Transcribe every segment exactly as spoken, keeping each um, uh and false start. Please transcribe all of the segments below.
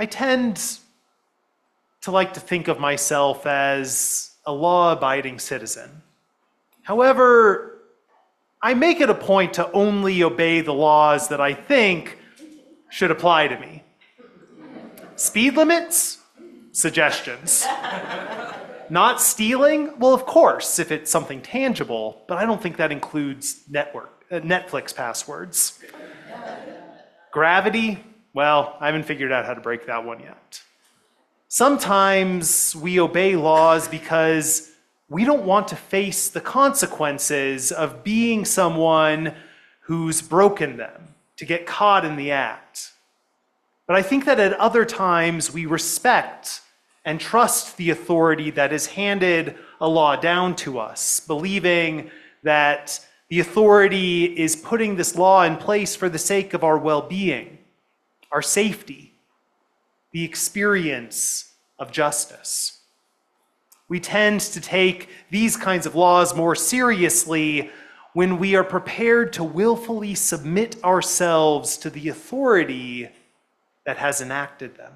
I tend to like to think of myself as a law-abiding citizen. However, I make it a point to only obey the laws that I think should apply to me. Speed limits? Suggestions. Not stealing? Well, of course, if it's something tangible, but I don't think that includes network, uh, Netflix passwords. Gravity? Well, I haven't figured out how to break that one yet. Sometimes we obey laws because we don't want to face the consequences of being someone who's broken them, to get caught in the act. But I think that at other times we respect and trust the authority that has handed a law down to us, believing that the authority is putting this law in place for the sake of our well-being, our safety, the experience of justice. We tend to take these kinds of laws more seriously when we are prepared to willfully submit ourselves to the authority that has enacted them.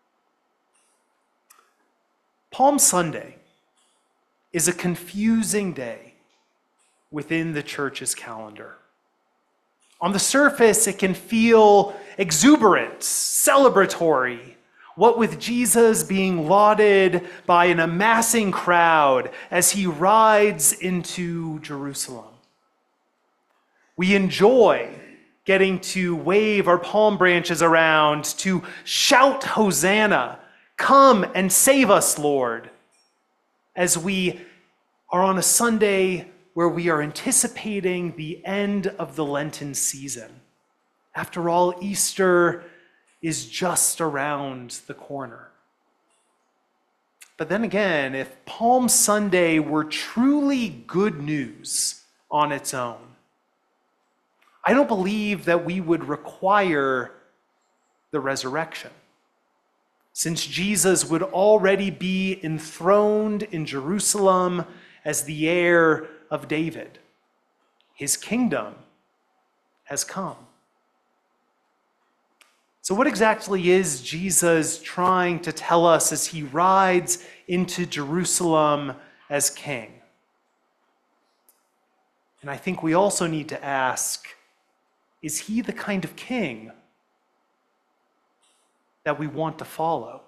Palm Sunday is a confusing day within the church's calendar. On the surface, it can feel exuberant, celebratory, what with Jesus being lauded by an amassing crowd as he rides into Jerusalem. We enjoy getting to wave our palm branches around, to shout Hosanna, come and save us, Lord, as we are on a Sunday where we are anticipating the end of the Lenten season. After all, Easter is just around the corner. But then again, if Palm Sunday were truly good news on its own, I don't believe that we would require the resurrection, since Jesus would already be enthroned in Jerusalem as the heir of David. His kingdom has come. So what exactly is Jesus trying to tell us as he rides into Jerusalem as king? And I think we also need to ask, is he the kind of king that we want to follow?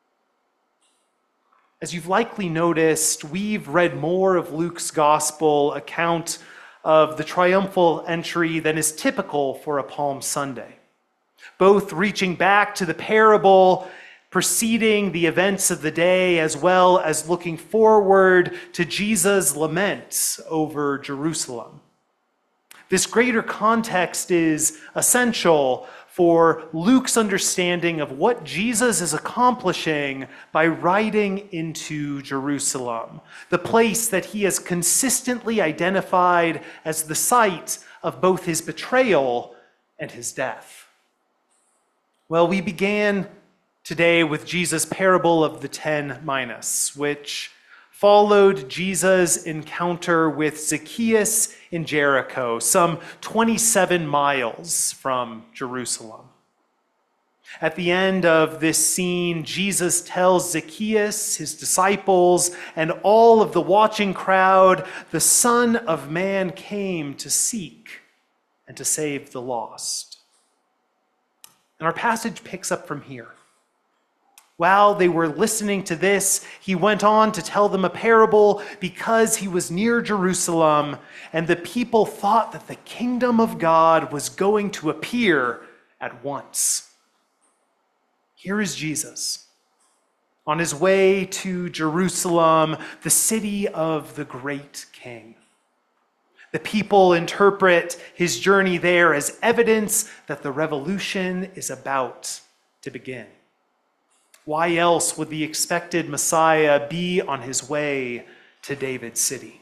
As you've likely noticed, we've read more of Luke's gospel account of the triumphal entry than is typical for a Palm Sunday, both reaching back to the parable preceding the events of the day, as well as looking forward to Jesus' lament over Jerusalem. This greater context is essential for Luke's understanding of what Jesus is accomplishing by riding into Jerusalem, the place that he has consistently identified as the site of both his betrayal and his death. Well, we began today with Jesus' parable of the ten minas, which followed Jesus' encounter with Zacchaeus in Jericho, some twenty-seven miles from Jerusalem. At the end of this scene, Jesus tells Zacchaeus, his disciples, and all of the watching crowd, the Son of Man came to seek and to save the lost. And our passage picks up from here. While they were listening to this, he went on to tell them a parable because he was near Jerusalem, and the people thought that the kingdom of God was going to appear at once. Here is Jesus on his way to Jerusalem, the city of the great king. The people interpret his journey there as evidence that the revolution is about to begin. Why else would the expected Messiah be on his way to David's city?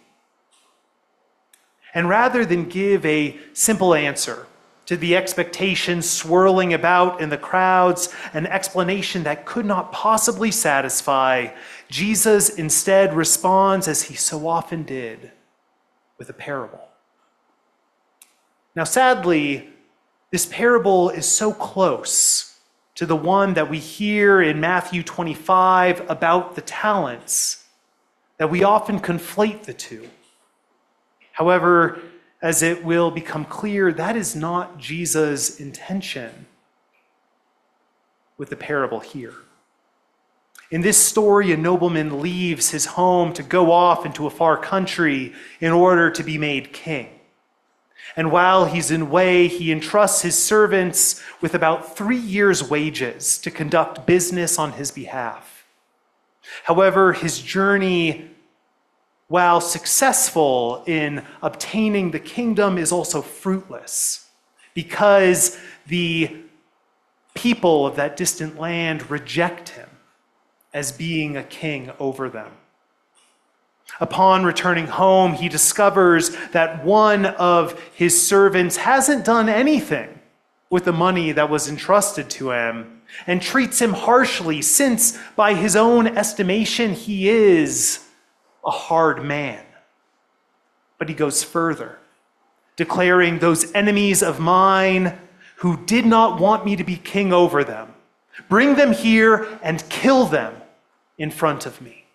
And rather than give a simple answer to the expectations swirling about in the crowds, an explanation that could not possibly satisfy, Jesus instead responds, as he so often did, with a parable. Now, sadly, this parable is so close to the one that we hear in Matthew twenty-five about the talents, that we often conflate the two. However, as it will become clear, that is not Jesus' intention with the parable here. In this story, a nobleman leaves his home to go off into a far country in order to be made king. And while he's in way, he entrusts his servants with about three years' wages to conduct business on his behalf. However, his journey, while successful in obtaining the kingdom, is also fruitless because the people of that distant land reject him as being a king over them. Upon returning home, he discovers that one of his servants hasn't done anything with the money that was entrusted to him and treats him harshly, since by his own estimation, he is a hard man. But he goes further, declaring, "Those enemies of mine who did not want me to be king over them, bring them here and kill them in front of me."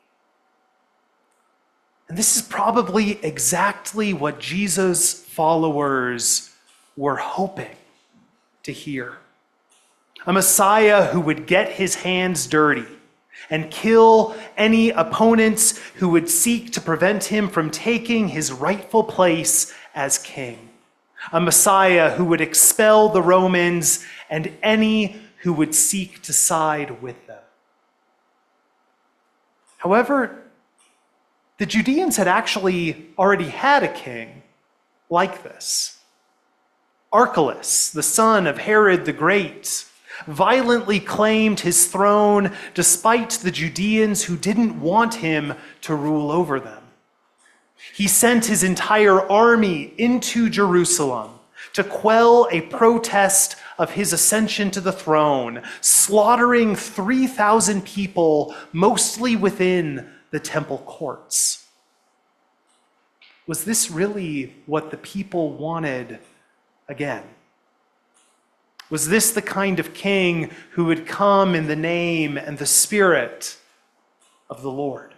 And this is probably exactly what Jesus' followers were hoping to hear. A Messiah who would get his hands dirty and kill any opponents who would seek to prevent him from taking his rightful place as king. A Messiah who would expel the Romans and any who would seek to side with them. However, the Judeans had actually already had a king like this. Archelaus, the son of Herod the Great, violently claimed his throne despite the Judeans who didn't want him to rule over them. He sent his entire army into Jerusalem to quell a protest of his ascension to the throne, slaughtering three thousand people, mostly within the temple courts. Was this really what the people wanted again? Was this the kind of king who would come in the name and the spirit of the Lord?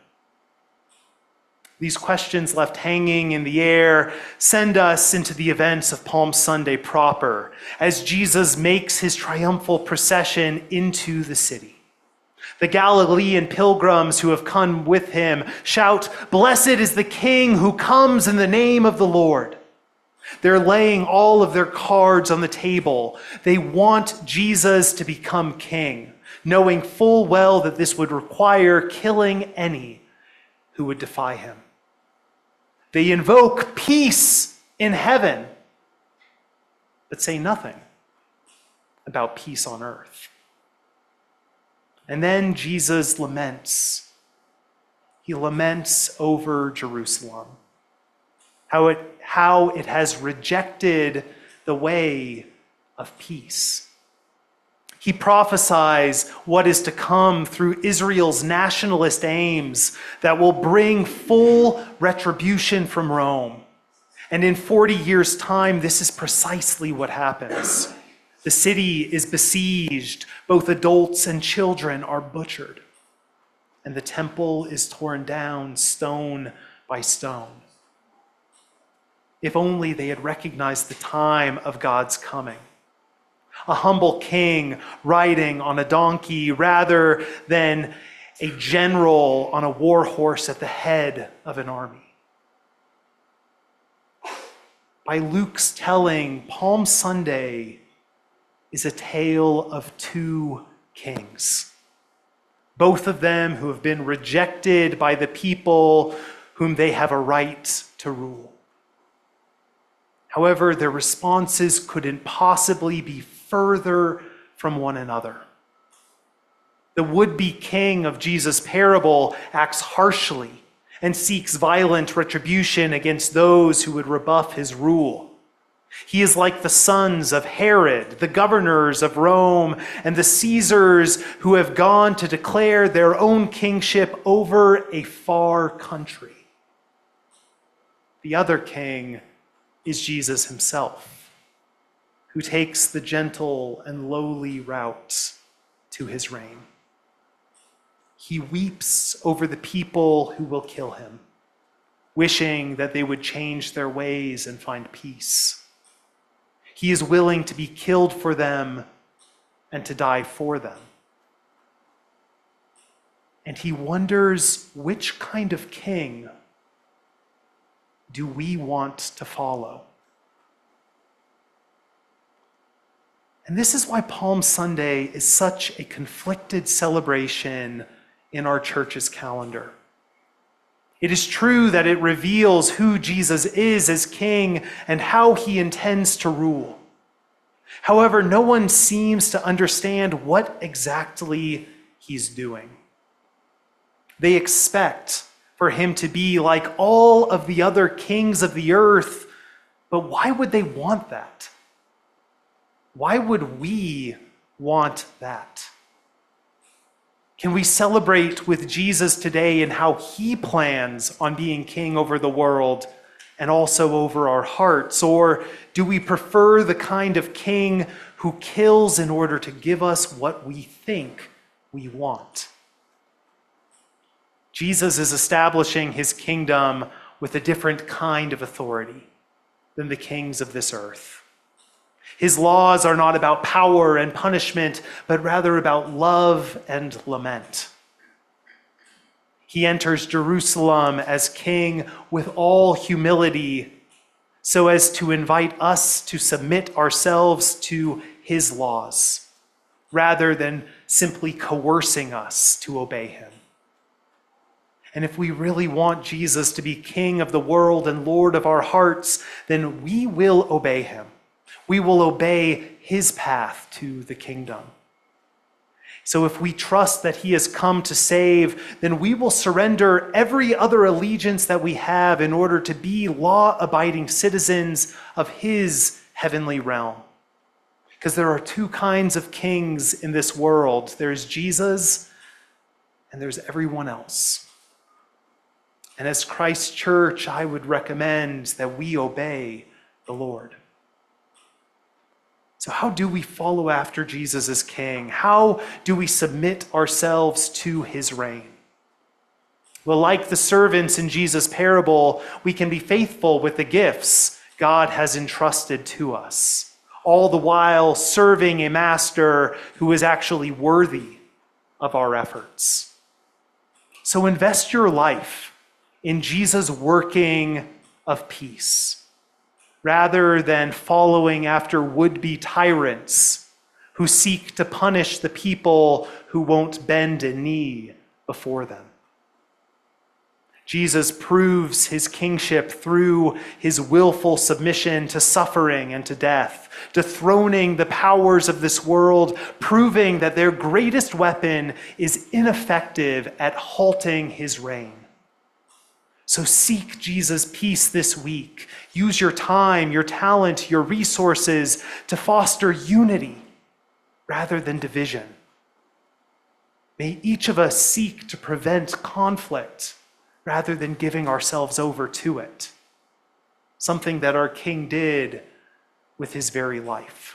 These questions left hanging in the air send us into the events of Palm Sunday proper, as Jesus makes his triumphal procession into the city. The Galilean pilgrims who have come with him shout, "Blessed is the King who comes in the name of the Lord." They're laying all of their cards on the table. They want Jesus to become king, knowing full well that this would require killing any who would defy him. They invoke peace in heaven, but say nothing about peace on earth. And then Jesus laments. He laments over Jerusalem, how it, how it has rejected the way of peace. He prophesies what is to come through Israel's nationalist aims that will bring full retribution from Rome. And in forty years' time, this is precisely what happens. The city is besieged, both adults and children are butchered, and the temple is torn down stone by stone. If only they had recognized the time of God's coming. A humble king riding on a donkey rather than a general on a war horse at the head of an army. By Luke's telling, Palm Sunday is a tale of two kings, both of them who have been rejected by the people whom they have a right to rule. However, their responses couldn't possibly be further from one another. The would-be king of Jesus' parable acts harshly and seeks violent retribution against those who would rebuff his rule. He is like the sons of Herod, the governors of Rome, and the Caesars who have gone to declare their own kingship over a far country. The other king is Jesus himself, who takes the gentle and lowly route to his reign. He weeps over the people who will kill him, wishing that they would change their ways and find peace. He is willing to be killed for them and to die for them. And he wonders, which kind of king do we want to follow? And this is why Palm Sunday is such a conflicted celebration in our church's calendar. It is true that it reveals who Jesus is as king and how he intends to rule. However, no one seems to understand what exactly he's doing. They expect for him to be like all of the other kings of the earth, but why would they want that? Why would we want that? Can we celebrate with Jesus today in how he plans on being king over the world and also over our hearts? Or do we prefer the kind of king who kills in order to give us what we think we want? Jesus is establishing his kingdom with a different kind of authority than the kings of this earth. His laws are not about power and punishment, but rather about love and lament. He enters Jerusalem as king with all humility, so as to invite us to submit ourselves to his laws, rather than simply coercing us to obey him. And if we really want Jesus to be king of the world and Lord of our hearts, then we will obey him. We will obey his path to the kingdom. So if we trust that he has come to save, then we will surrender every other allegiance that we have in order to be law-abiding citizens of his heavenly realm. Because there are two kinds of kings in this world. There's Jesus and there's everyone else. And as Christ's church, I would recommend that we obey the Lord. So how do we follow after Jesus as king? How do we submit ourselves to his reign? Well, like the servants in Jesus' parable, we can be faithful with the gifts God has entrusted to us, all the while serving a master who is actually worthy of our efforts. So invest your life in Jesus' working of peace, rather than following after would-be tyrants who seek to punish the people who won't bend a knee before them. Jesus proves his kingship through his willful submission to suffering and to death, dethroning the powers of this world, proving that their greatest weapon is ineffective at halting his reign. So seek Jesus' peace this week. Use your time, your talent, your resources to foster unity rather than division. May each of us seek to prevent conflict rather than giving ourselves over to it, something that our King did with his very life.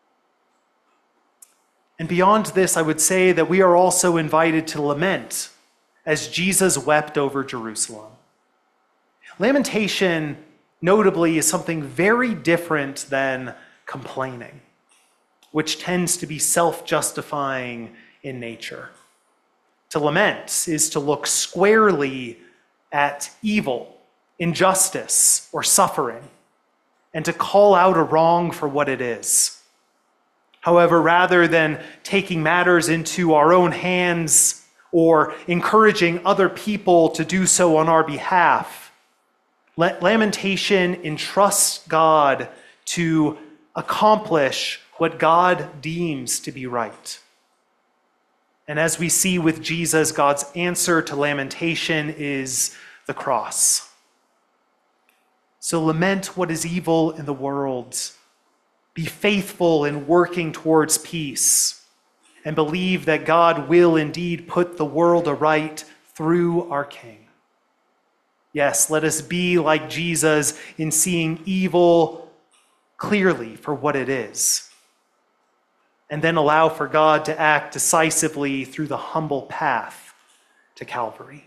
And beyond this, I would say that we are also invited to lament as Jesus wept over Jerusalem. Lamentation, notably, is something very different than complaining, which tends to be self-justifying in nature. To lament is to look squarely at evil, injustice, or suffering, and to call out a wrong for what it is. However, rather than taking matters into our own hands or encouraging other people to do so on our behalf, let lamentation entrust God to accomplish what God deems to be right. And as we see with Jesus, God's answer to lamentation is the cross. So lament what is evil in the world. Be faithful in working towards peace, and believe that God will indeed put the world aright through our King. Yes, let us be like Jesus in seeing evil clearly for what it is. and then allow for God to act decisively through the humble path to Calvary.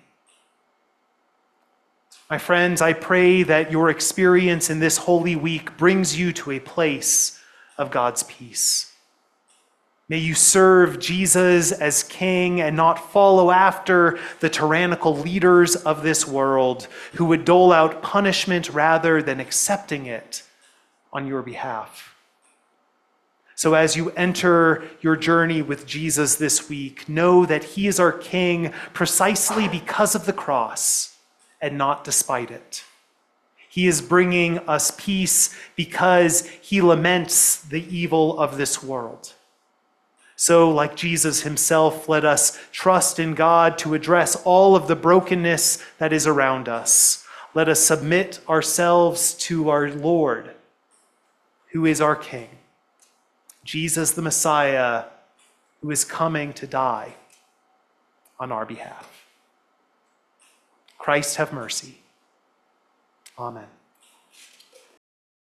My friends, I pray that your experience in this Holy Week brings you to a place of God's peace. May you serve Jesus as King and not follow after the tyrannical leaders of this world who would dole out punishment rather than accepting it on your behalf. So as you enter your journey with Jesus this week, know that he is our King precisely because of the cross and not despite it. He is bringing us peace because he laments the evil of this world. So, like Jesus himself, let us trust in God to address all of the brokenness that is around us. Let us submit ourselves to our Lord, who is our King, Jesus the Messiah, who is coming to die on our behalf. Christ have mercy. Amen.